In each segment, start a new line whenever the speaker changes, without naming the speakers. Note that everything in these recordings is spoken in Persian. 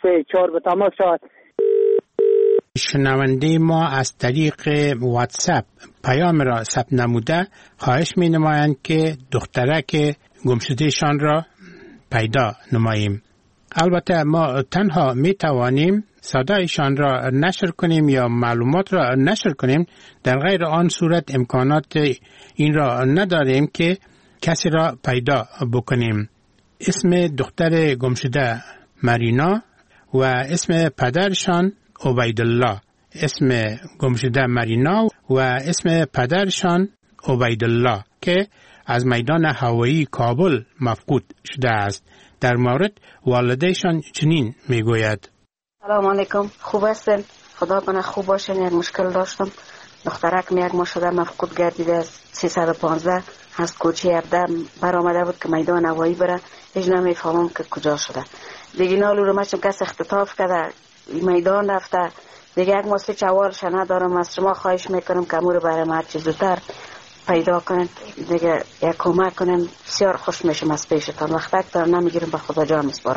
3 4 به تماس شود.
شنونده ما از طریق واتساپ پیام را ثبت نموده خواهش می نمایند که دخترک گمشدهشان را پیدا نماییم. البته ما تنها می توانیم صدایشان را نشر کنیم یا معلومات را نشر کنیم، در غیر آن صورت امکانات این را نداریم که کسی را پیدا بکنیم. اسم دختر گمشده مرینا و اسم پدرشان عبیدالله. اسم گمشده مرینا و اسم پدرشان عبیدالله که از میدان هوایی کابل مفقود شده است. در مورد والدهشان چنین میگوید:
سلام علیکم، خوب هستین؟ خدا کنه خوب باشین. یک مشکل داشتم، دخترکم یک ماه شده مفقود گردیده از 315 از کوچه 17 برآمده بود که میدان هوایی بره، هیچ نمیفهمم که کجا شده. دیگه نالو رو مچم کس اختطاف کرده میدان رفته دیگه. یک ماسه چوالش ندارم. از شما خواهش میکنم که امور برای ما هر چیز زودتر پیدا کنن دیگه، یک کمک کنن. بسیار خوش میشم از پیشتان. وقت دارم نمیگیرم، به خدا جان میسپارم.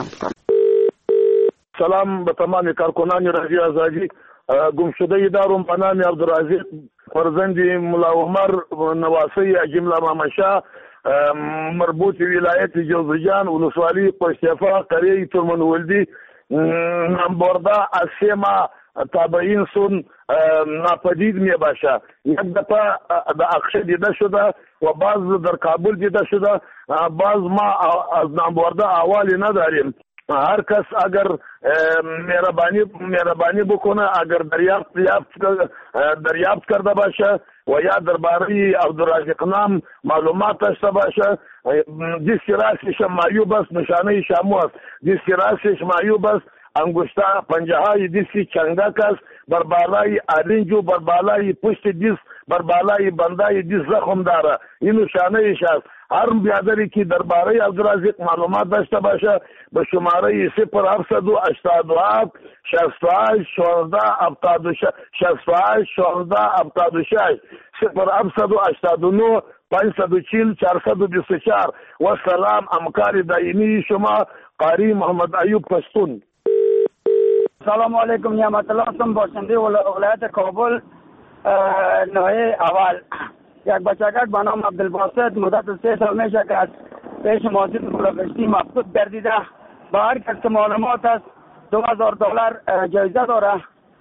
سلام به تمام کارکنان رادیو آزادی. گم شده دارم به نام عبدالرزاق فرزند ملا عمر نواسی جمله مامشا، مربوط ولایت جوزجان، ولسوالی پشتیفا، قریه ترمنولدی. نامبرده از 3 ماه تابعین سون ناپدید می باشه. یک دفعه در اقشه دیده شده و بعض در کابل دیده شده. بعض ما از نامبرده احوالی نداریم. هر کس اگر مهربانی بکنه، اگر دریافت کرده باشه و یا درباره عبدالرزاق نام معلومات داشته باشه، دیسک راسش معیوب است، نشانه شامو است. دیسک راسش معیوب است، انگشته پنجه های دیسک چنگک است، بر بالای آرنجو، بر بالای پشت دیس، بر بالای بندای دیس زخم داره. این نشانه ایش است. هر بیادری که درباره عبدالرزاق معلومات داشته باشه به شماره 0787 68 16 68 16 76 0789 540 424. و سلام همکار دائمی شما قاری محمد ایوب پشتون.
سلام علیکم، نعمت الله هستم، باشنده ولایت کابل ناحیه اول. یک بچگک به نام عبدالباسط مدت 3 سال میشه که از پیش ماسید بلوکشتی مفقود گردیده. با هر کس که معلومات است $2000 جایزه داره.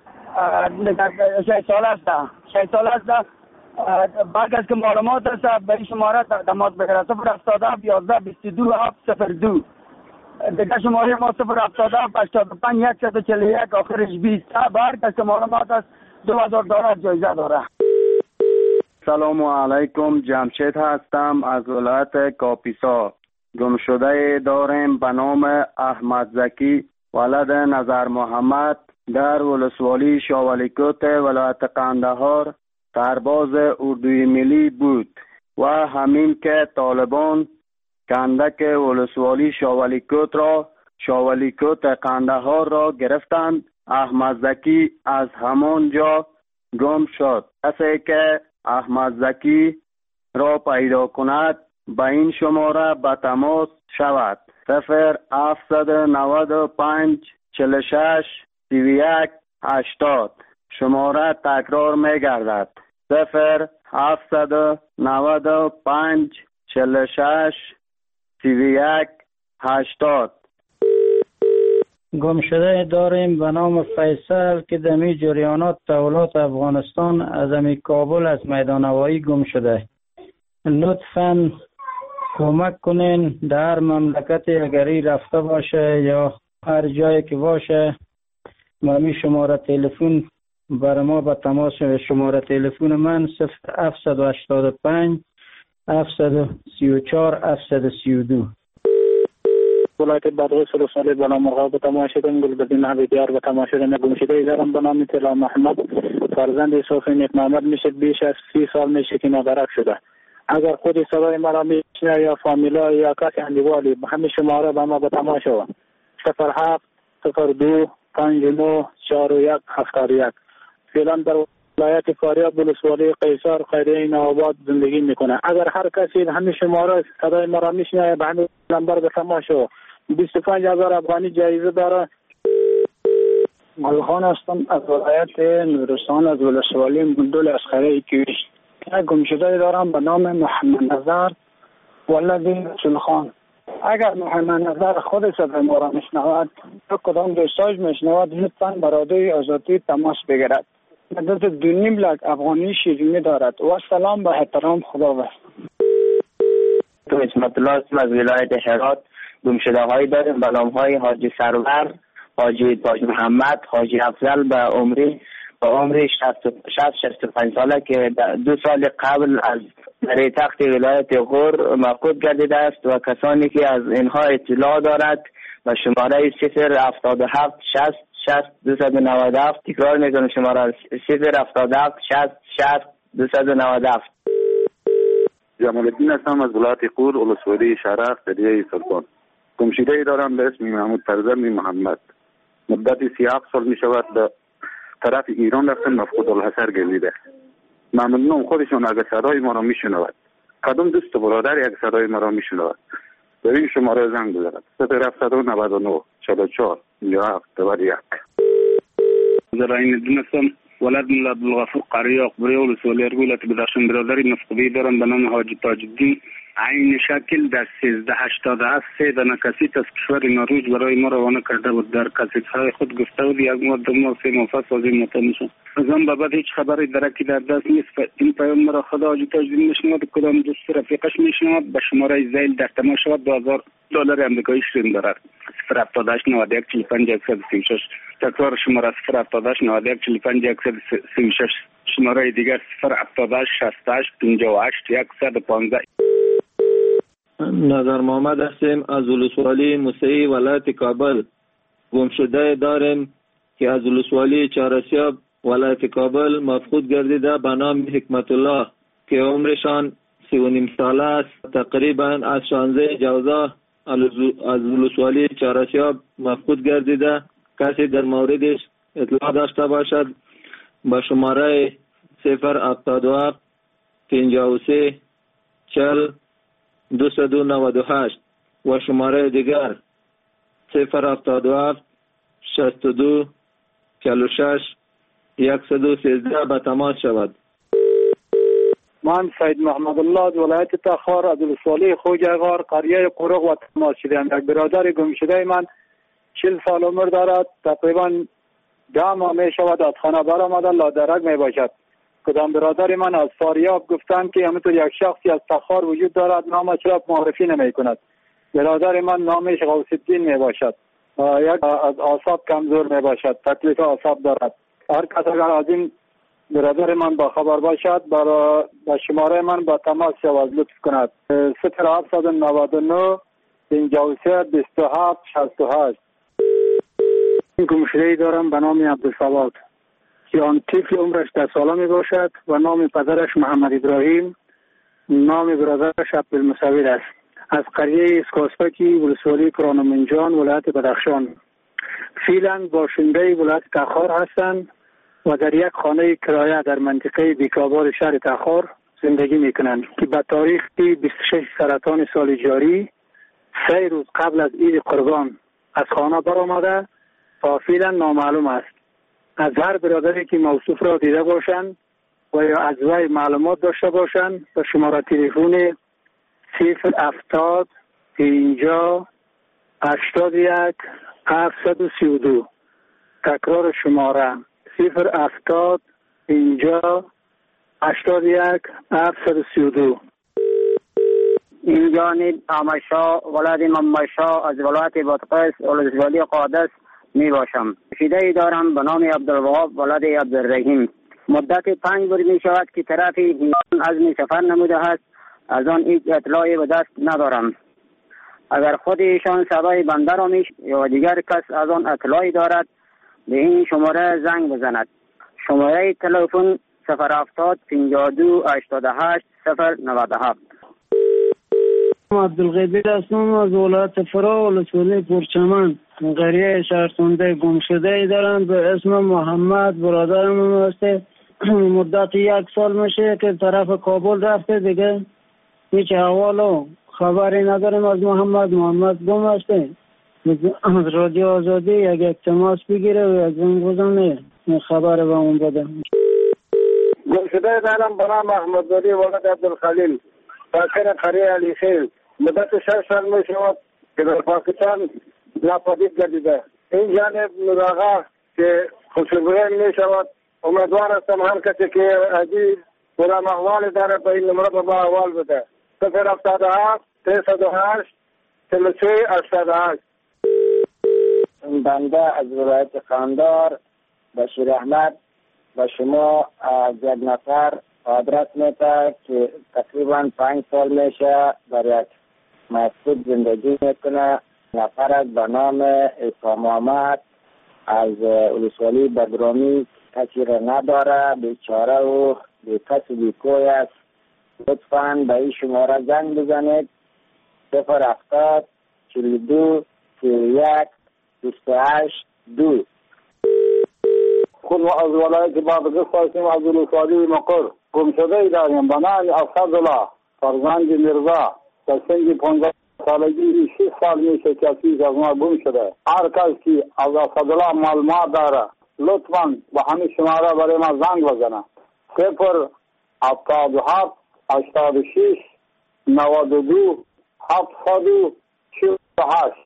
6 سال است. با هر کس که معلومات است به این شماره تماس بگیره. 077 11 22 702. دیگه شماره ما 077 85 141 آخرش 20. با هر کس که معلومات است $2000 جایزه داره.
سلام علیکم، جمشید هستم از ولایت کاپیسا. گمشده داریم به نام احمد زکی ولد نظر محمد در ولسوالی شاولیکوت ولایت قندهار سرباز اردوی ملی بود و همین که طالبان کندک ولسوالی شاولیکوت قندهار را گرفتند، احمد زکی از همان جا گم شد. کسی که احمد زکی را پیدا کند به این شماره به تماس شود: 0795 46 31 80. شماره تکرار می گردد: 0795 46 31 80.
گم شده داریم به نام فیصل که دمی جریانات تحولات افغانستان از امی کابل از میدان هوایی گم شده. لطفاً کمک کنین. در مملکت اگری رفته باشه یا هر جایی که باشه ممی شماره تلفن برای ما به تماس. شماره تلفن من 0785 734 732.
ولایت بدغوی سلسله بنا مرغاب به تماشیدن گلبدین حبیبیار به تماشیدن گمشده دارم به نام طلا محمد فرزند صوفی نیک محمد میشه. بیش از 30 سال میشه که نادرک شده. اگر خود صدای مرا میشنه یا فامیلا یا کسی اندیوالی همین شماره به ما به تماشا 07 02 59 41 71. فعلا در ولایت فاریاب ولسوالی قیصر خیریه نوآباد زندگی میکنه. اگر هر کسی همین شماره صدای مرا میشنه به همین نمبر به تماشا 25000 افغانی جایزه داره. ملخان هستم از ولایت نورستان از ولسوالی مندول اسخره کیویش. یک گمشده دارم به نام محمد نظر ولد رسول خان. اگر محمد نظر خود صدای ما را میشنود یا کدام دوستاش میشنود لطفاً برادری آزادی تماس بگیرد. مدت 2.5 لک افغانی شیرینی دارد. و سلام به احترام، خدا بخیر.
تو اسمت الله از ولایت هرات گمشده هایی داریم به نام های حاجی سرور، حاجی تاج محمد، حاجی افضل به عمر 65 ساله که 2 سال قبل از در تخت ولایت غور مفقود گردیده است و کسانی که از اینها اطلاع دارد و شماره 077 60 60 297 تکرار میکنم شماره 077 60 60 297.
جمال الدین هستم از ولایت غور ولسوالی شرق قریه سلطان. گمشده ای دارم به اسم محمود فرزند محمد. مدت 37 سال می شود به طرف ایران رفتن مفقود الحصر گردیده. ممنونم خودشون اگر صدای ما را می شنود. کدام دوست و برادر یک صدای ما را می شنود به این شماره زنگ بزند 079 44 57 91.
زراین الدین هستم ولد ملا عبدالغفور قریه اقبری ولسوالی ولایت بدخشان. برادری مفقودی دارم به نام حاجی تاج الدین. عین شکل در 1387 3 دانه کسیت از کشور نروژ برای ما روانه کرده بود. در کسیت‌های خود گفته بود یک ماه 2 ماه 3 ماه پس از این مطمئن. از آن به بعد هیچ خبری درکی در دست نیست. این پیام مرا خدا حاجی تاج الدین میشنود. کدام دوست رفیقش میشنود به شماره زیل در تماس شود. $2000 آمریکایی شیرین دارد. 078 91 45 136. تکرار شماره 078 91 45 136. شماره دیگر 078 68 58 115.
نظر محمد هستیم از ولسوالی موسعی ولایت کابل. گمشده داریم که از ولسوالی چهارسیاب ولایت کابل مفقود گردیده به نام حکمت الله که عمرشان 3.5 ساله است. تقریبا از 16 جوزا از ولسوالی چهارسیاب مفقود گردیده. کسی در موردش اطلاع داشته باشد به شماره 077 53 40 298 و شماره دیگر 077 62 46 113 به تماس شود.
من سید محمد الله از ولایت تخار از ولسوالی خوجغار قریه قرق و تماس شدم. یک برادر گمشده من 40 سال عمر دارد. تقریبا 10 ماه می شود از خانه برآمده لادرک می باشد. کدام برادر من از فاریاب گفتند که همینطور یک شخصی از تخار وجود دارد نامش را معرفی نمی کند. برادر من نامش غوث الدین می باشد. یک از اعصاب کمزور می باشد. تکلیف اعصاب دارد. هر کس اگر از این برادر من با خبر باشد با شماره من با تماس شود لطف کند. 0799 53 27 68. گمشده‌ای دارم به نام عبدالصواد که آن طفل عمرش 10 ساله می باشد و نام پدرش محمد ابراهیم، نام برادرش عبدالمصور است. از قریه اسکاسپکی ولسوالی کرانمنجان ولایت بدخشان. فعلا باشنده ولایت تخار هستند و در یک خانه کرایه در منطقه بیکابار شهر تخار زندگی می کنند که به تاریخ 26 سرطان سال جاری 3 روز قبل از عید قربان از خانه برآمده و فعلا نامعلوم است. از هر برادری که موصوف را دیده باشند و یا از وی معلومات داشته باشند به شماره تلفن 070 50 81 732. تکرار شماره 070 50 81 732.
این جانب آمشا ولد ممشا از ولایت بادغیس ولسوالی قادس می باشم. شیده دارم به نام عبدالوهاب ولد عبدالرحیم. مدت 5 روز می شود که طرف ایران عزم سفر نموده است. از آن هیچ اطلاعی به دست ندارم. اگر خود ایشان صدای بنده را یا دیگر کس از آن اطلاعی دارد به این شماره زنگ بزند. شماره تلفن 070 52 88 097.
عبدالقدیر هستم از ولایت فرا ولسوالی پرچمن قریه شهرسنده. گمشده دارم به اسم محمد. برادرم هسته. مدت 1 سال میشه که طرف کابل رفته دیگه هیچ احوال و خبری نداریم از محمد گم هسته. از رادیو آزادی یک تماس بگیره و یک زنگ بزنه خبر به اون بده.
گمشده دارم به نام احمدولی ولد عبدالخلیل ساکن قریه علی خیل. مدت 6 سال می شود که در پاکستان ناپدید گردیده. این جانب نوراغا که خوشبوین می شود. امیدوار هستم هر کسی که عزیز کدام احوال داره به این نمره با احوال بده. 077 308 43 88.
بنده از ولایت قندهار بشیر احمد به شما از یک نفر آدرس میده که تقریبا 5 سال میشه در یک مسجد زندگی میکنه. نفر از به نام عیسی محمد از ولسوالی بدرامی کسی را نداره، بیچاره و بی کس و بی کوی است. لطفاً به این شماره زنگ بزنید 070 42 31 28 2.
خود از ولایت بادغیس هستیم از ولسوالی مقر. گمشده داریم به نام اسدالله فرزند میرزا در سن 15 سالگی 6 سال میشه که از ما گم شده. هر کس که از اسدالله معلومات داره لطفاً به همین شماره برای ما زنگ بزنه 077 86 92 748.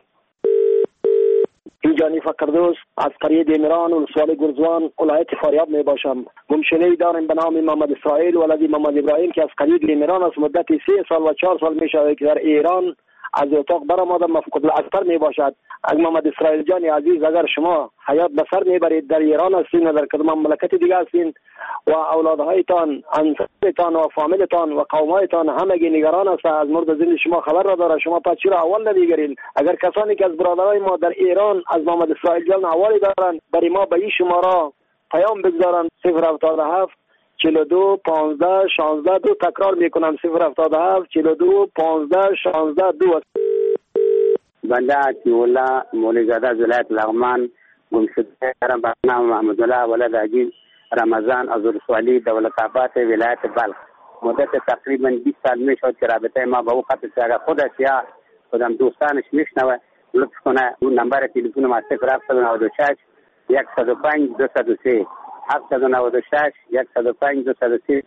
اینجانی فقردوس از قریه دیمران ولسوالی گرزوان ولایت فاریاب می باشم. گمشده داریم به نام محمد اسرائیل ولد محمد ابراهیم که از قریه دیمران از مدت 3 سال و 4 سال می شود که در ایران از اتاق برآمده مفقود الاثر می باشد. از محمد اسرائیل جان عزیز اگر شما حیات به سر میبرید در ایران هستین و در کدام مملکت دیگه هستین و اولادهایتان انصارتان و فامیلتان و قومایتان همگی نگران است از مورد زندگی شما خبر را داره، شما پس چرا اول نمیگیرین؟ اگر کسانی که از برادرای ما در ایران از محمد اسرائیل جان اوالی دارن برای ما به این شماره پیام بگذارن 077 42 15 16 2. تکرار میکنم 077 42 15 16 2.
بنده عطی‌الله مولوی‌زاده از ولایت لغمان گمشده دارم به نام محمدالله ولد عجیب رمضان از ولسوالی دولت‌آباد ولایت بلخ. مدت تقریبا 20 سال میشد که رابطه ما با او قطع شد. اگر خودش یا خودم دوستانش میشنوه لطف کنه اون نمبر تلفن ما 0796 105 203 796 105 203.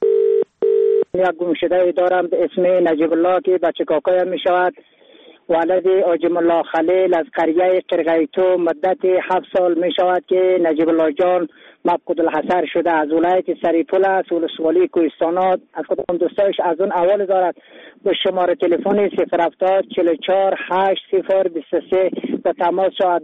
یک گمشده دارم به اسم نجیب الله که بچه کاکایم می شود. ولد آجم الله خلیل از قریه قرقیتو مدت 7 سال می شود که نجیب الله جان مفقود الحصر شده. از ولایت سریپول است ولسوالی کوهستانات. از کدام دوستایش از اون اول دارد به شماره تلفن 070 44 80 23 به تماس شود.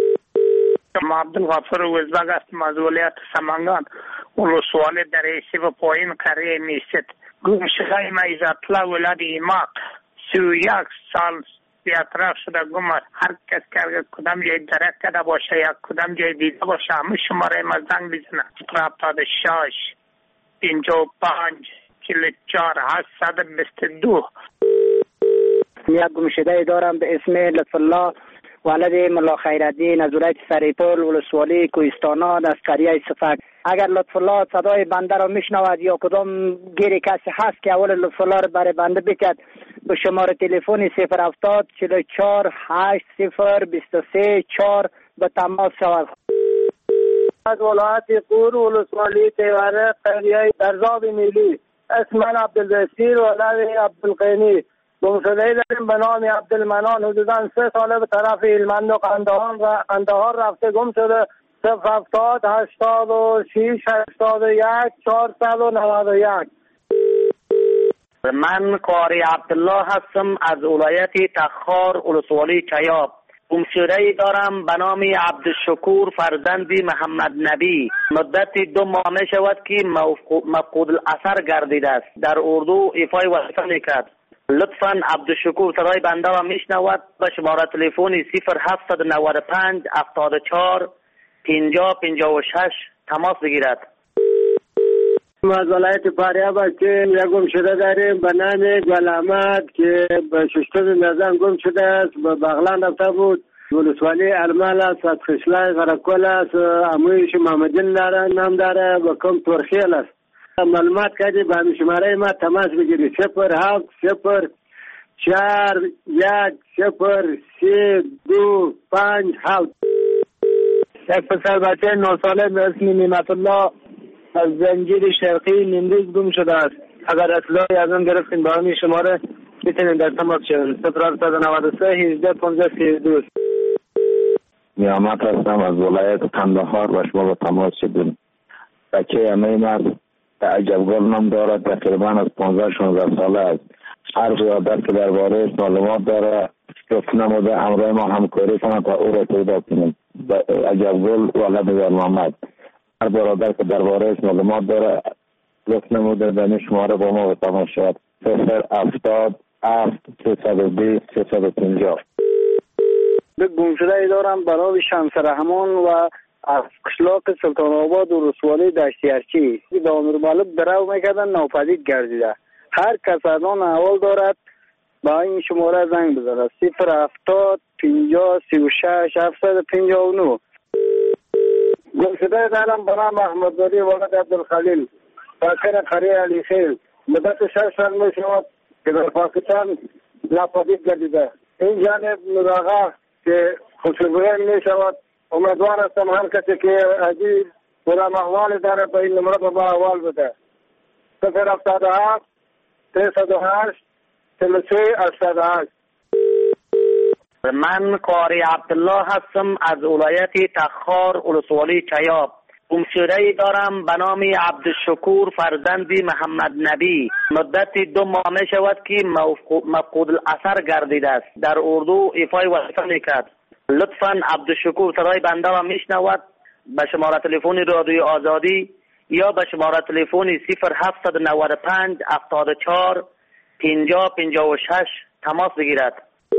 ما عبدالغفور وزبگ هستم از ولایت سمنگان ولسوالی در ایسی و پایین قریه میست. گمشده ما عزت‌الله ولد ایماق 31 سال بیاطراف شده گم است. هر کس که کدام جای درک کرده باشه یا کدام جای دیده باشه همه شماره ما زنگ بزنه 76 55 44 822.
یک گمشده دارم به اسم لطف الله ولد ملا خیرالدین از ولایت سریپول ولسوالی کوهستانات از قریه صفک. اگر لطف الله صدای بنده را میشنود یا کدام گیری کسی هست که اول لطف الله را برای بنده بکرد به شماره تلفن 070 44 80 23 4 به تماس شود.
از ولایت قور ولسوالی تیوره قریه درزاب میلی اسم من عبدالبصیر ولد عبدالقینی. گمشده داریم به نام عبدالمنان حدوداً 3 ساله به طرف هلمند و قندهار رفته گم شده. 070 86 81 491.
من قاری عبدالله هستم از ولایت تخار ولسوالی چیاب. گمشده دارم به نام عبدالشکور فرزند محمد نبی. مدت 2 ماه می شود که مفقود الاثر گردیده است. در اردو ایفای وظیفه میکرد. لطفاً عبدالشکور صدای بنده را میشنود به شماره تلفن 0795 74 50 56 تماس بگیرد.
از ولایت فاریاب هستیم. یک گمشده داریم به نام گل احمد که به ششتم نظام گم شده است. به بغلان رفته بود. ولسوالی المال است از خشلای غرقل است. امویش محمدین نام داره و کم ترخیل است. معلومات کردی به شماره ما تماس بگیری 07 0 4 1 0 3 2 5 7. یک پسر بچه 9 ساله به اسم نعمت الله از زنجیر شرقی نیمروز گم شده است. اگر اطلاعی از آن گرفتین با همین شماره میتونین در تماس شوین. 0793 18 15 32.
نیامت هستم از ولایت قندهار و شما با تماس شدیم. بچه امیم است که عجبگل نام دارد، تقریبا از 15-16 ساله است. هر برادر که درباره معلومات داره گفت نموده امرای ما همکاری کنند تا او را پیدا کنیم. عجبگل ولد محمد. هر برادر که درباره معلومات داره گفت نموده در شماره با ما با تماس شد. 070 320 350.
به گمشده دارم برای شمس رحمان و از قشلاق سلطان آباد و رسوالی دشتی ارچی به امیر مالک درو میکردن ناپدید گردیده. هر کس از آن احوال دارد با این شماره زنگ بزنه. 070 50 36 759.
گمشده دارم به نام احمدزاده ولد عبدالخلیل ساکن قریه علی خیل. مدت 6 سال می شود که در پاکستان ناپدید گردیده. این جانب مراغه که خوشبویان می شود. امیدوار هستم هر کسی که عجیب بودم احوال داره به این نمره با احوال بده. 077 308 33 88.
من قاری عبدالله هستم از ولایت تخار ولسوالی چیاب. گمشده‌ای دارم به نام عبدالشکور فرزندی محمد نبی. مدت 2 ماه می شود که مفقود الاثر گردیده است. در اردو ایفای وظیفه میکرد. لطفاً عبدالشکور صدای بنده را میشنود به شماره تلفن رادیوی آزادی یا به شماره تلفن 0795 74 50 56 تماس بگیرد.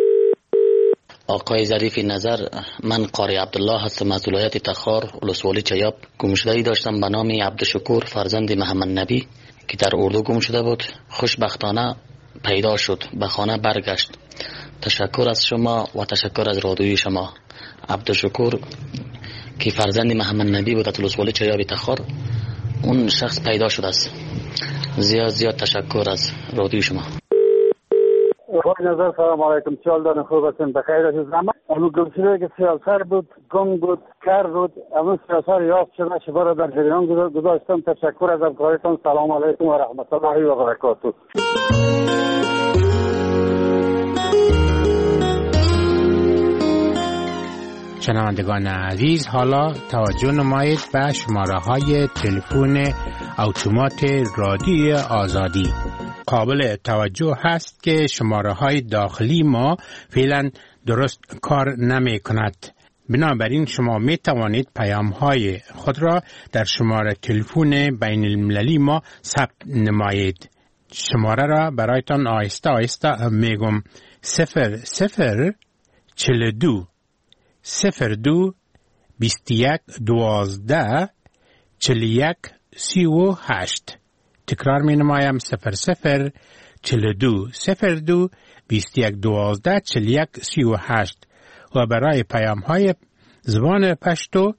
آقای ظریف نظر، من قاری عبدالله هستم از ولایت تخار ولسوالی چیاب. گمشده‌ای داشتم به نام عبدالشکور فرزند محمد نبی که در اردو گم شده بود. خوشبختانه پیدا شد، به خانه برگشت. تشکر از شما و تشکر از رادیوی شما. عبدالشکور که فرزند محمد نبی بود از ولسوالی چیاب تخار، اون شخص پیدا شده است. زیاد تشکر از رادیوی شما.
آقای نظر سلام علیکم. چال دارن خوب هستین؟ بخیر هستید؟ اما گمشده که سیاسر بود، گم بود، کر بود، اما سیاسر یافت شده شبا را در جریان گذاشتم. تشکر از همکاریتان. سلام علیکم و رحمت الله و برکاته.
شنوندگان عزیز، حالا توجه نمایید به شماره های تلفن اتومات رادیوی آزادی. قابل توجه هست که شماره های داخلی ما فعلا درست کار نمی کند. بنابراین شما می توانید پیام های خود را در شماره تلفن بین المللی ما ثبت نمایید. شماره را برایتان آهسته آهسته می گم. 0042 02 21 12 41 38. تکرار می نمایم. 0042 02 21 12 41 38. و برای پیام های زبان پشتو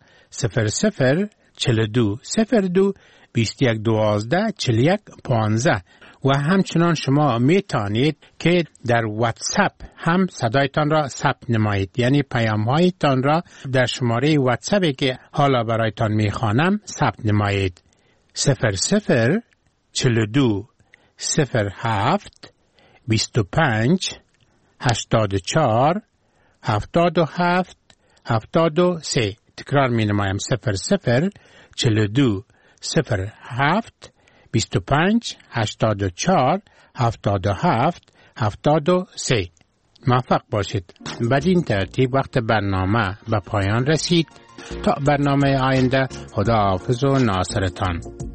0042 02 21 12 41 15. و همچنان شما می توانید که در واتساپ هم صدایتان را ثبت نمایید، یعنی پیام هایتان را در شماره واتساپی که حالا برایتان می خوانم ثبت نمایید. 0042 07 25 84 77 73. تکرار می نمایم. 0042 07 25 84 77 73. موفق باشید. بدین ترتیب وقت برنامه به پایان رسید. تا برنامه آینده، خدا حافظ و ناصرتان.